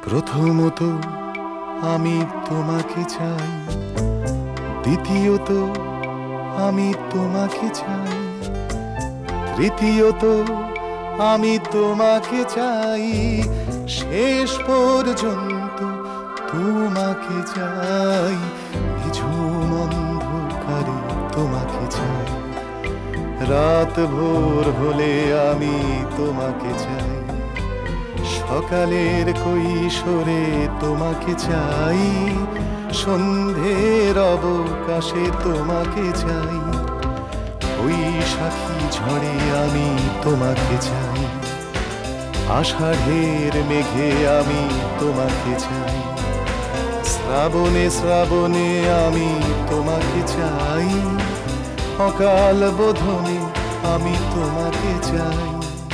প্রথমত আমি তোমাকে চাই, দ্বিতীয়ত আমি তোমাকে চাই, তৃতীয়ত আমি তোমাকে চাই, শেষ পর্যন্ত তোমাকে চাই। নিঝুম অন্ধকারে তোমাকে চাই, রাত ভোর হলে আমি তোমাকে চাই, সকালের কৈশোরে তোমাকে চাই, সন্ধ্যের অবকাশে তোমাকে চাই, বৈশাখী ঝড়ে আমি তোমাকে চাই, আষাঢ়ের মেঘে আমি তোমাকে চাই, শ্রাবণে শ্রাবণে আমি তোমাকে চাই, অকাল বোধনে আমি তোমাকে চাই।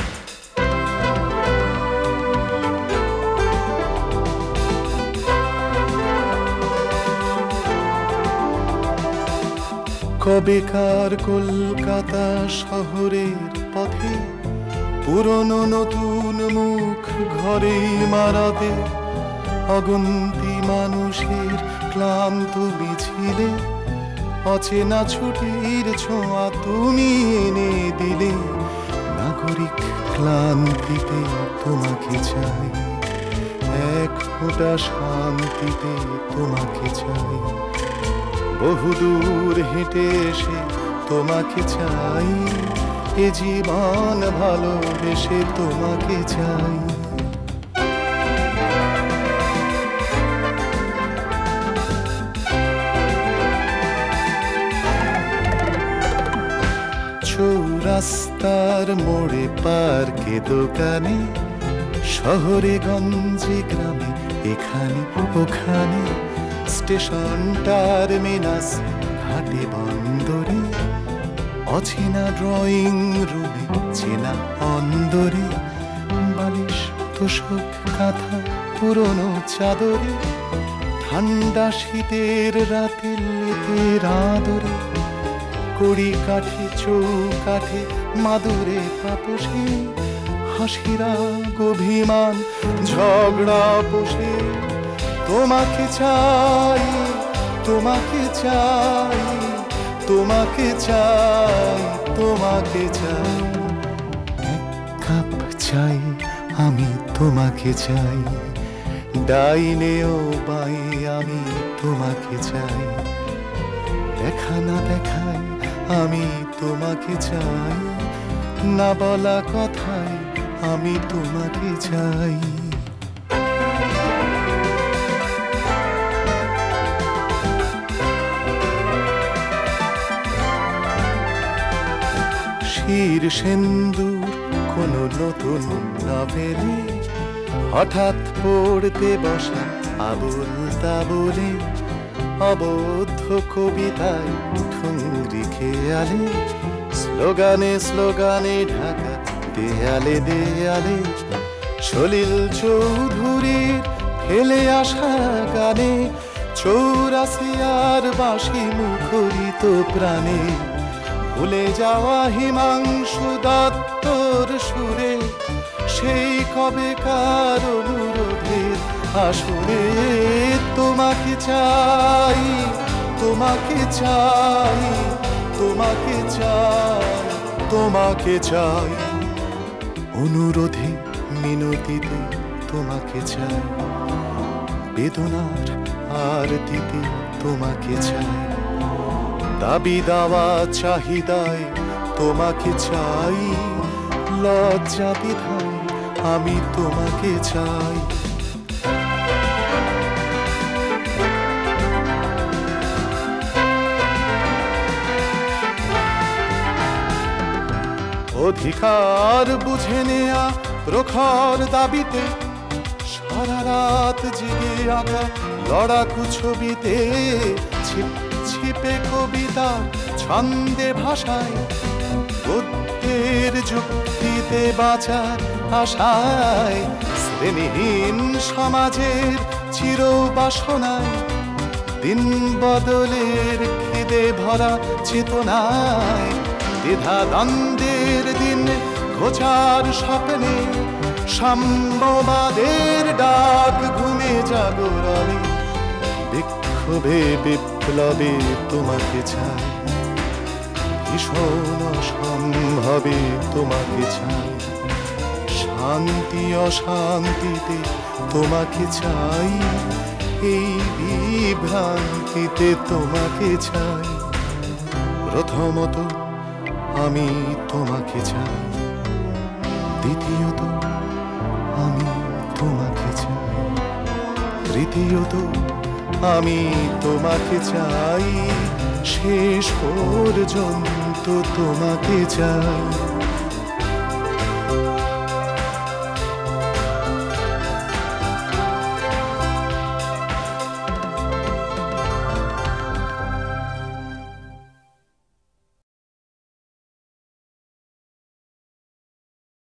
কবেকার কলকাতা শহরের পথে পুরনো নতুন মুখ ঘরেই মারাতে, অগন্তি মানুষের ক্লান্ত মিছিলে অচেনা ছুটির ছোঁয়া তুমি এনে দিলে, নাগরিক ক্লান্তিতে তোমাকে চাই, এক ফোঁটা শান্তিতে তোমাকে চাই, বহুদূর হেঁটে এসে তোমাকে চাই, এ জীবন ভালোবেসে তোমাকে চাই। চৌরাস্তার মোড়ে পার্কে দোকানে, শহরে গঞ্জে গ্রামে এখানে ওখানে, স্টেশন টার্মিনাস ঘাটে বন্দরে, অচেনা ড্রয়িং রুমে চেনা অন্দরে, বালিশ তোষক কাঁথা পুরনো চাদরে, ঠান্ডা শীতের রাতে লেপের আদরে, কড়ি কাঠে চৌকাঠে মাদুরে তাপসে, হাসিরা অভিমান ঝগড়া বসে, তোমাকে চাই, তোমাকে চাই, তোমাকে চাই, তোমাকে চাই, এক কাপ চাই আমি তোমাকে চাই, ডাইনে ও বাই আমি তোমাকে চাই, দেখা না দেখায় আমি তোমাকে চাই, না বলা কথায় আমি তোমাকে চাই। শির সেন্দুর কোন নতুন নভেলে, হঠাৎ পড়তে বসা আবুল তাবলে, অবদ্ধ কবিতায় ঠুংরি খেয়ালে, স্লোগানে স্লোগানে ঢাকা দেয়ালে দেয়ালে, সলিল চৌধুরীর ফেলে আসা গানে, চৌরাসিয়ার বাঁশি মুখরিত প্রাণে, ভুলে যাওয়া হিমাংশু দত্তর সুরে, সেই কবেকার অনুরোধের আসরে, তোমাকে চাই, তোমাকে চাই, তোমাকে চাই, তোমাকে চাই, অনুরোধে মিনতিতে তোমাকে চাই, বেদনার আরতিতে তোমাকে চাই, দাবি দাওয়া চাহিদায় তোমাকে চাই, লজ্জা বিধায় আমি তোমাকে চাই। অধিকার বুঝে নেয়া প্রখর দাবিতে, সারা রাত জেগে আঁকা লড়াকু ছবিতে, ছিপে কবিতা ছন্দে ভাষায়, গদ্যের যুক্তিতে বাঁচার আশায়, শ্রেণীহীন সমাজের চির বাসনায়, দিন বদলের খিদে ভরা চেতনায়, দ্বিধা দ্বন্দ্বের দিন ঘোচার স্বপ্নে, সাম্যবাদের ডাক ঘুমে জাগরণে, বিক্ষোভে বিপ্লবে তোমাকে চাই, ভীষণ অসম্ভবে তোমাকে চাই, শান্তি অশান্তিতে তোমাকে চাই, এই বিভ্রান্তিতে তোমাকে চাই। প্রথমত আমি তোমাকে চাই, দ্বিতীয়ত আমি তোমাকে চাই, তৃতীয়ত আমি তোমাকে চাই, শেষ পর্যন্ত তোমাকে চাই।